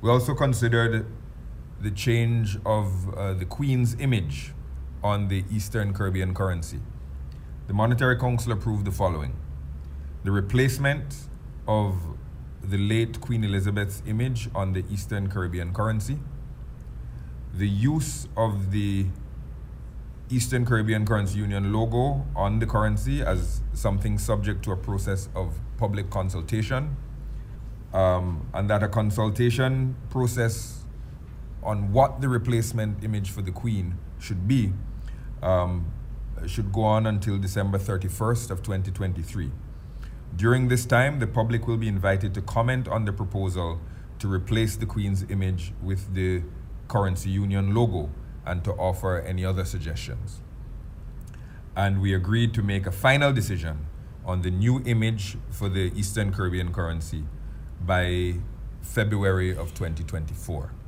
We also considered the change of the Queen's image on the Eastern Caribbean currency. The Monetary Council approved the following: the replacement of the late Queen Elizabeth's image on the Eastern Caribbean currency, the use of the Eastern Caribbean Currency Union logo on the currency as something subject to a process of public consultation, and that a consultation process on what the replacement image for the Queen should be should go on until December 31st of 2023. During this time, the public will be invited to comment on the proposal to replace the Queen's image with the Currency Union logo and to offer any other suggestions. And we agreed to make a final decision on the new image for the Eastern Caribbean currency by February of 2024.